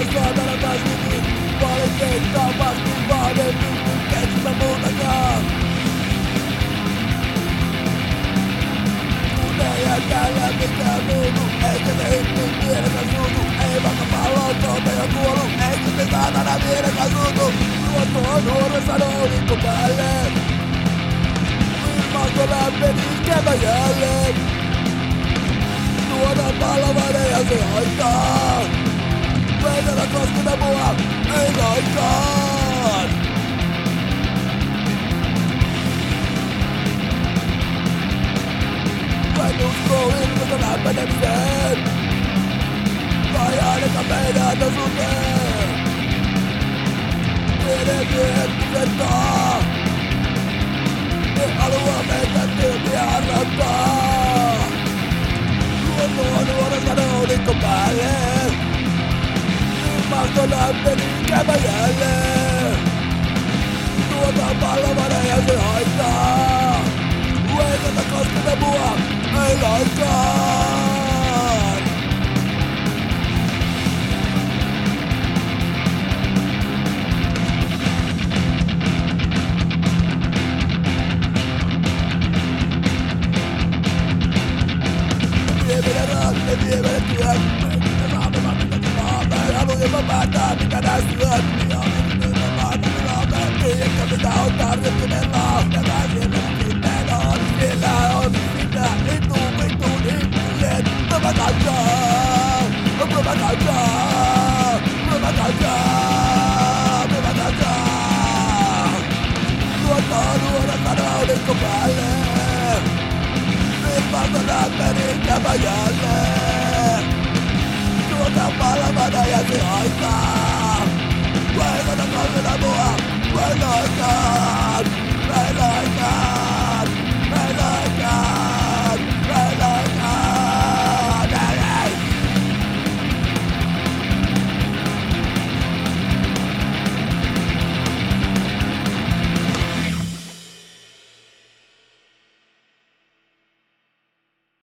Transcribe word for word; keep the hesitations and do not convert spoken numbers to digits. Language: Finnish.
saatana kasvikin. Valiteikkaa vastin vaan en pysty keksimään muutakaan. Kun ei jää täällä mikään muutu, eikä se hittu mielekään suutu. Ei vaikka pallon tuolta jo kuollu, eikä se saatana mielekään suutu. Luotto on nuoressa noulikko päälle. Ilmasto lämpeni kevään jälleen. Tuodaan pallovainen ja se haittaa. Veitellä kosketa mua, ei lainkaan. En usko ilmaston lämpenemiseen. Tai ainakaan meidän osuuteen. Meidän miehet kusettaa. Ne haluaa meitä tyhmiä harrastaa. Luonto on nuoresta noulikko päälle. Ilmasto lämpeni kevään jälleen. Tuotaan pallovana ja se haittaa. Veitellä kosketa mua, ei lainkaan. Vie meidän rahat, ne vie meidän työt. Me saamme vaan mitä tilaamme. Haluun jopa päättää mitä nää syöt. Ja me nyt vaan tilaamme. Tiedätkö mitä on tarjottu meillä. Ja mä siellä sitten on. Siellä on sitä vittu vittuun ihmisiä. Propagandaa, propagandaa, propagandaa, propagandaa. Luottaa nuoresta noulikko päälle. Ilmasto lämpeni kevään jälleen. Tuota palvana ja se haittaa.